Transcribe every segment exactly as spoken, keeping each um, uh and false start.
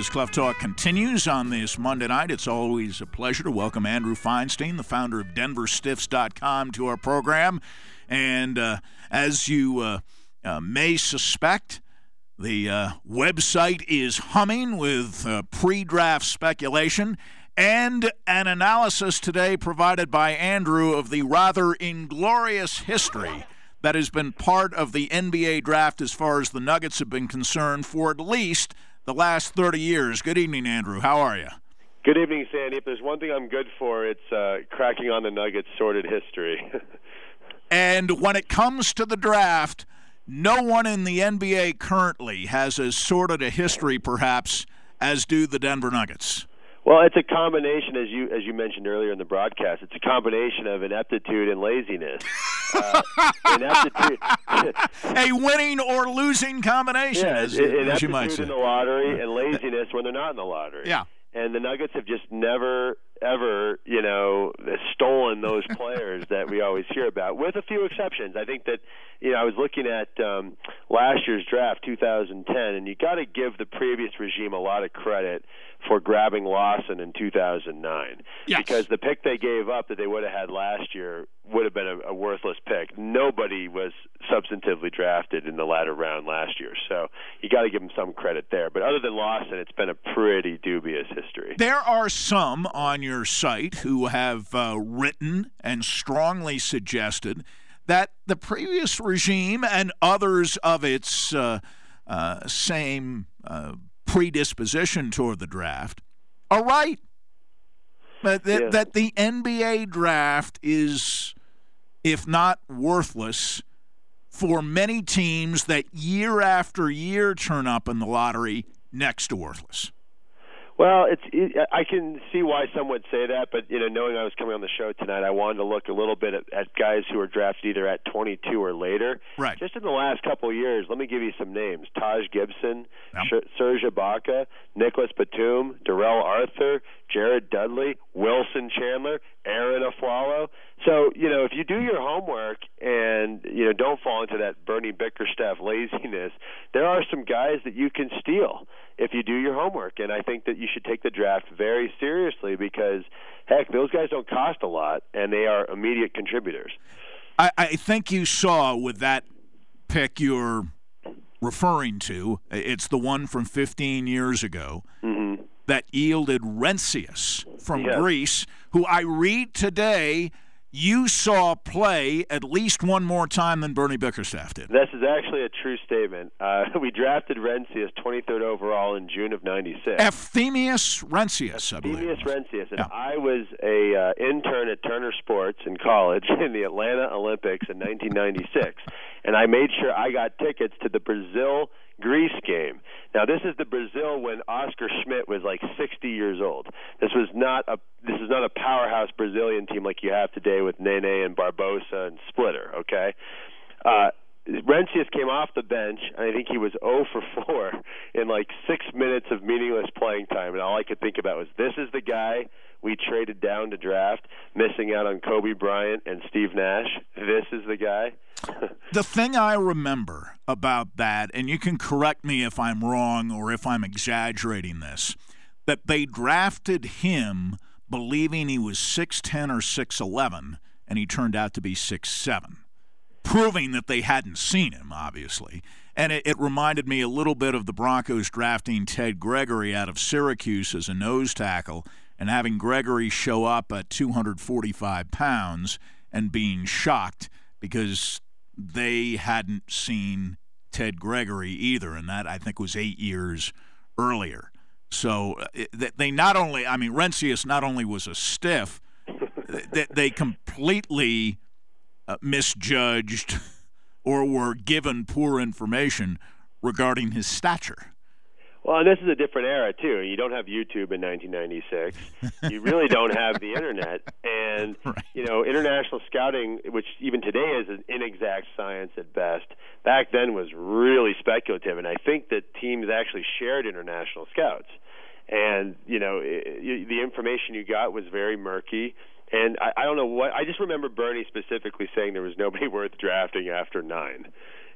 Broncos Club Talk continues on this Monday night. It's always a pleasure to welcome Andrew Feinstein, the founder of Denver Stiffs dot com, to our program. And uh, as you uh, uh, may suspect, the uh, website is humming with uh, pre-draft speculation and an analysis today provided by Andrew of the rather inglorious history that has been part of the N B A draft as far as the Nuggets have been concerned for at least the last thirty years. Good evening, Andrew. How are you? Good evening, Sandy. If there's one thing I'm good for, it's uh, cracking on the Nuggets' sordid history. And when it comes to the draft, no one in the N B A currently has as sordid a history, perhaps, as do the Denver Nuggets. Well, it's a combination, as you as you mentioned earlier in the broadcast, it's a combination of ineptitude and laziness. Uh, ineptitude. A winning or losing combination, yeah, as, ineptitude as you might say. in the lottery and laziness when they're not in the lottery. Yeah. And the Nuggets have just never, ever, you know, stolen those players that we always hear about, with a few exceptions. I think that, you know, I was looking at um, last year's draft, two thousand ten, and you got to give the previous regime a lot of credit for grabbing Lawson in two thousand nine. Yes. Because the pick they gave up that they would have had last year would have been a, a worthless pick. Nobody was substantively drafted in the latter round last year, so you got to give them some credit there. But other than Lawson, it's been a pretty dubious history. There are some on your site who have uh, written and strongly suggested that the previous regime and others of its uh, uh, same uh, predisposition toward the draft are right. That, that, yeah. that the N B A draft is, if not worthless, for many teams that year after year turn up in the lottery, next to worthless. Well, it's it, I can see why some would say that, but you know, knowing I was coming on the show tonight, I wanted to look a little bit at, at guys who were drafted either at twenty-two or later. Right. Just in the last couple of years, let me give you some names: Taj Gibson, Yep. Serge Ibaka, Nicholas Batum, Darrell Arthur, Jared Dudley, Wilson Chandler, Aaron Aflalo. So, you know, if you do your homework and, you know, don't fall into that Bernie Bickerstaff laziness, there are some guys that you can steal if you do your homework. And I think that you should take the draft very seriously because, heck, those guys don't cost a lot, and they are immediate contributors. I, I think you saw with that pick you're referring to, it's the one from fifteen years ago, Mm-hmm. that yielded Rencius from Yes. Greece, who I read today you saw play at least one more time than Bernie Bickerstaff did. This is actually a true statement. Uh, we drafted Rencius twenty-third overall in June of ninety-six. Ephthemius Rencius, I believe. Ephthemius Rencius. And Yeah. I was a uh, intern at Turner Sports in college in the Atlanta Olympics in nineteen ninety-six. And I made sure I got tickets to the Brazil-Greece game. Now, this is the Brazil when Oscar Schmidt was like sixty years old. This was not a this is not a powerhouse Brazilian team like you have today with Nene and Barbosa and Splitter, okay? Uh, Rencius came off the bench, and I think he was zero for four in like six minutes of meaningless playing time. And all I could think about was, this is the guy we traded down to draft, missing out on Kobe Bryant and Steve Nash. This is the guy. The thing I remember about that, and you can correct me if I'm wrong or if I'm exaggerating this, that they drafted him believing he was six ten or six eleven, and he turned out to be six seven, proving that they hadn't seen him, obviously. And it, it reminded me a little bit of the Broncos drafting Ted Gregory out of Syracuse as a nose tackle and having Gregory show up at two hundred forty-five pounds and being shocked because they hadn't seen Ted Gregory either, and that, I think, was eight years earlier. So it, they not only, I mean, Rencius not only was a stiff, they, they completely uh, misjudged or were given poor information regarding his stature. Well, and this is a different era, too. You don't have YouTube in nineteen ninety-six. You really don't have the Internet. And, Right. you know, international scouting, which even today is an inexact science at best, back then was really speculative. And I think that teams actually shared international scouts. And, you know, it, the information you got was very murky. And I, I don't know what – I just remember Bernie specifically saying there was nobody worth drafting after nine.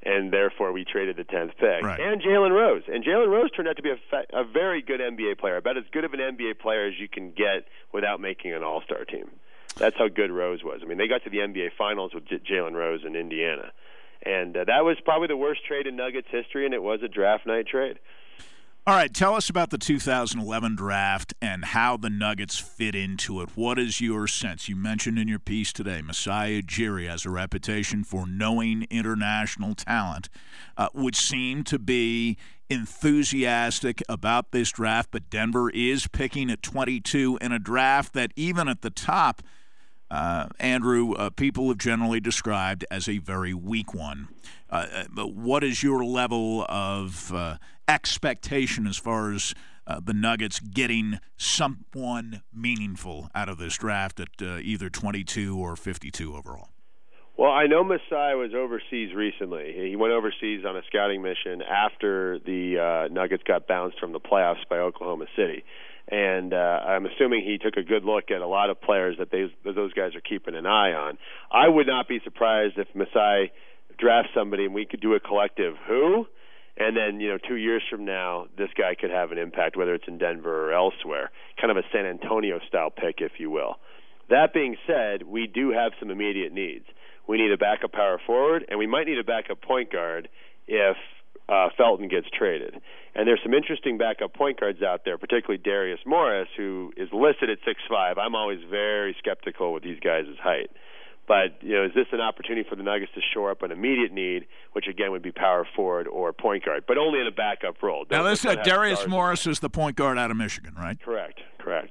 and therefore we traded the tenth pick. Right. And Jalen Rose. And Jalen Rose turned out to be a, fa- a very good N B A player, about as good of an N B A player as you can get without making an all-star team. That's how good Rose was. I mean, they got to the N B A Finals with J- Jalen Rose in Indiana. And uh, that was probably the worst trade in Nuggets history, and it was a draft night trade. All right, tell us about the two thousand eleven draft and how the Nuggets fit into it. What is your sense? You mentioned in your piece today, Masai Ujiri has a reputation for knowing international talent, uh, would seem to be enthusiastic about this draft, but Denver is picking at twenty-two in a draft that even at the top, uh, Andrew, uh, people have generally described as a very weak one. Uh, but what is your level of uh, expectation as far as uh, the Nuggets getting someone meaningful out of this draft at uh, either twenty-two or fifty-two overall? Well, I know Masai was overseas recently. He went overseas on a scouting mission after the uh, Nuggets got bounced from the playoffs by Oklahoma City. And uh, I'm assuming he took a good look at a lot of players that, they, that those guys are keeping an eye on. I would not be surprised if Masai drafts somebody and we could do a collective who, and then, you know, two years from now, this guy could have an impact, whether it's in Denver or elsewhere, kind of a San Antonio-style pick, if you will. That being said, we do have some immediate needs. We need a backup power forward, and we might need a backup point guard if uh, Felton gets traded. And there's some interesting backup point guards out there, particularly Darius Morris, who is listed at six five. I'm always very skeptical with these guys' height. But, you know, is this an opportunity for the Nuggets to shore up an immediate need, which, again, would be power forward or point guard, but only in a backup role? Now, this uh, Darius Morris is the point guard out of Michigan, right? Correct, correct.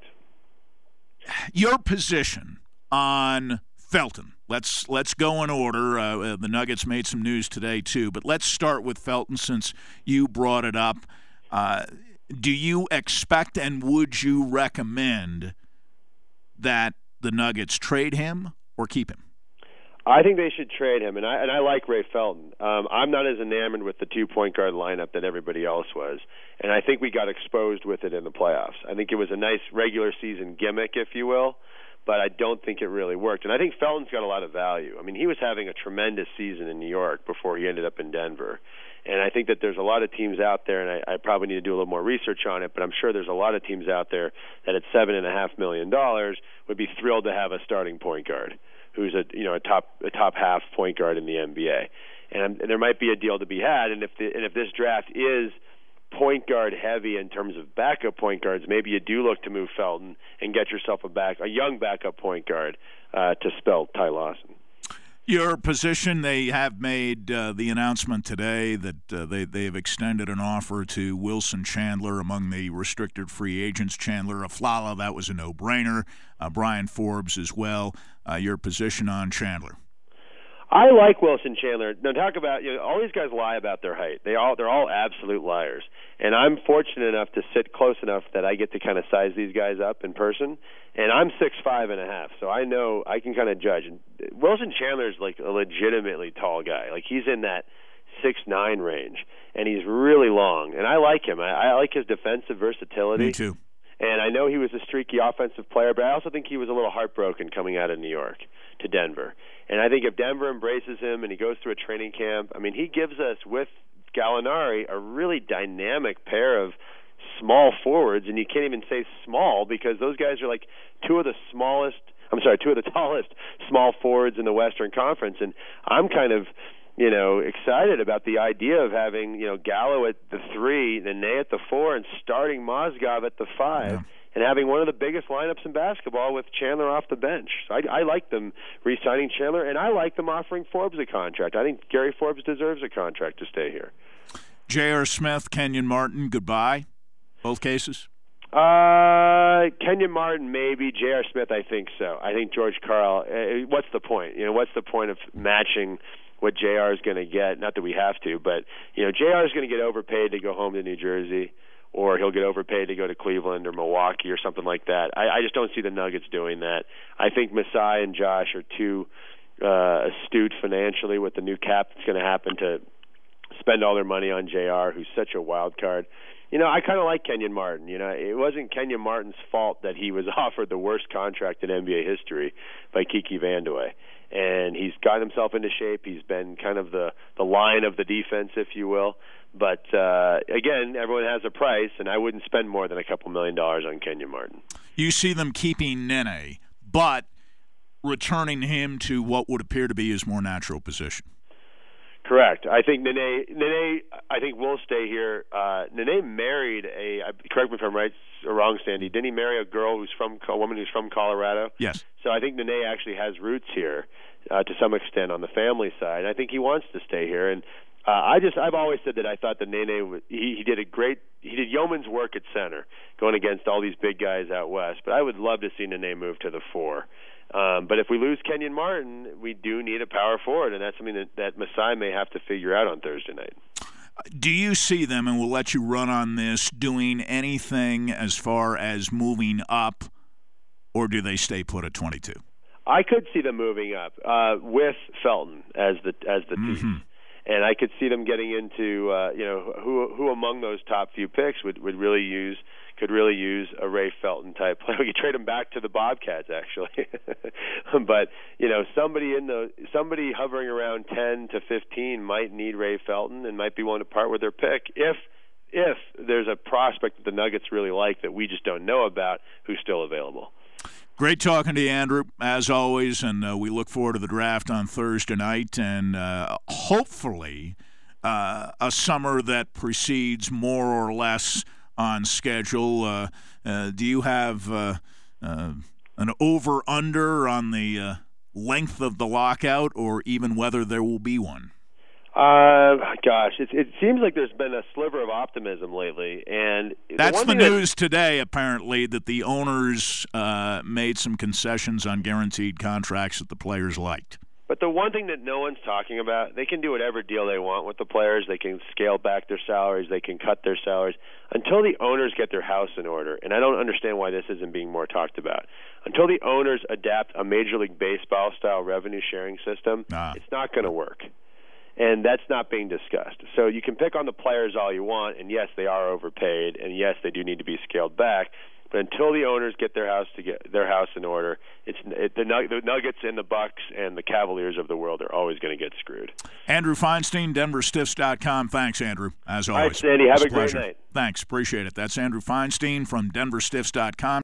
Your position on Felton. Let's let's go in order. Uh, the Nuggets made some news today, too. But let's start with Felton since you brought it up. Uh, do you expect and would you recommend that the Nuggets trade him or keep him? I think they should trade him, and I and I like Ray Felton. Um, I'm not as enamored with the two-point guard lineup that everybody else was, and I think we got exposed with it in the playoffs. I think it was a nice regular season gimmick, if you will, but I don't think it really worked. And I think Felton's got a lot of value. I mean, he was having a tremendous season in New York before he ended up in Denver. And I think that there's a lot of teams out there, and I, I probably need to do a little more research on it, but I'm sure there's a lot of teams out there that at seven and a half million dollars would be thrilled to have a starting point guard who's a you know a top a top half point guard in the N B A. And, and there might be a deal to be had. And if the, and if this draft is point guard heavy in terms of backup point guards, maybe you do look to move Felton and get yourself a back a young backup point guard uh, to spell Ty Lawson. Your position, they have made uh, the announcement today that uh, they, they have extended an offer to Wilson Chandler among the restricted free agents. Chandler, Aflalo, that was a no-brainer. Uh, Brian Forbes as well. Uh, your position on Chandler? I like Wilson Chandler. Now, talk about, you know, all these guys lie about their height. They all they're all absolute liars. And I'm fortunate enough to sit close enough that I get to kind of size these guys up in person. And I'm six five and a half, so I know I can kind of judge. And Wilson Chandler is like a legitimately tall guy. Like he's in that six nine range, and he's really long. And I like him. I, I like his defensive versatility. Me too. And I know he was a streaky offensive player, but I also think he was a little heartbroken coming out of New York to Denver. And I think if Denver embraces him and he goes through a training camp, I mean, he gives us, with Gallinari, a really dynamic pair of small forwards. And you can't even say small because those guys are like two of the smallest, I'm sorry, two of the tallest small forwards in the Western Conference. And I'm kind of, you know, excited about the idea of having, you know, Gallo at the three, then Ney at the four, and starting Mozgov at the five, yeah. and having one of the biggest lineups in basketball with Chandler off the bench. So I, I like them re-signing Chandler, and I like them offering Forbes a contract. I think Gary Forbes deserves a contract to stay here. J R. Smith, Kenyon Martin, goodbye, both cases? Uh, Kenyon Martin, maybe. J R. Smith, I think so. I think George Karl, uh, what's the point? You know, what's the point of matching what J R is going to get? Not that we have to, but, you know, J R is going to get overpaid to go home to New Jersey, or he'll get overpaid to go to Cleveland or Milwaukee or something like that. I, I just don't see the Nuggets doing that. I think Masai and Josh are too uh, astute financially with the new cap that's going to happen to spend all their money on J R, who's such a wild card. You know, I kind of like Kenyon Martin. You know, it wasn't Kenyon Martin's fault that he was offered the worst contract in N B A history by Kiki Vandeweghe. and he's gotten himself into shape. He's been kind of the, the lion of the defense, if you will. But, uh, again, everyone has a price, and I wouldn't spend more than a couple million dollars on Kenyon Martin. You see them keeping Nene, but returning him to what would appear to be his more natural position. Correct. I think Nene, Nene, I think will stay here. Uh, Nene married a, correct me if I'm right or wrong, Sandy, didn't he marry a girl who's from, a woman who's from Colorado? Yes. So I think Nene actually has roots here uh, to some extent on the family side. I think he wants to stay here. And uh, I just, I've always said that I thought that Nene, he, he did a great, he did yeoman's work at center going against all these big guys out west. But I would love to see Nene move to the four. Um, but if we lose Kenyon Martin, we do need a power forward, and that's something that, that Masai may have to figure out on Thursday night. Do you see them, and we'll let you run on this, doing anything as far as moving up, or do they stay put at twenty-two? I could see them moving up uh, with Felton as the as the piece. Mm-hmm. And I could see them getting into, uh, you know, who who among those top few picks would, would really use could really use a Ray Felton type player. We could trade him back to the Bobcats, actually. But you know, somebody in the somebody hovering around ten to fifteen might need Ray Felton and might be willing to part with their pick if if there's a prospect that the Nuggets really like that we just don't know about who's still available. Great talking to you, Andrew, as always, and uh, we look forward to the draft on Thursday night, and uh, hopefully uh, a summer that proceeds more or less on schedule. Uh, uh, do you have uh, uh, an over-under on the uh, length of the lockout, or even whether there will be one? Uh, gosh, it, it seems like there's been a sliver of optimism lately, and that's the, the news that, today. Apparently, that the owners uh, made some concessions on guaranteed contracts that the players liked. But the one thing that no one's talking about, they can do whatever deal they want with the players. They can scale back their salaries. They can cut their salaries until the owners get their house in order. And I don't understand why this isn't being more talked about. Until the owners adapt a Major League Baseball style revenue sharing system, ah. it's not going to work. And that's not being discussed. So you can pick on the players all you want, and yes, they are overpaid, and yes, they do need to be scaled back. But until the owners get their house to get their house in order, it's it, the, the Nuggets and the Bucks and the Cavaliers of the world are always going to get screwed. Andrew Feinstein, Denver Stiffs dot com. Thanks, Andrew, as always. All right, Sandy, have a great pleasure. night. Thanks, appreciate it. That's Andrew Feinstein from Denver Stiffs dot com.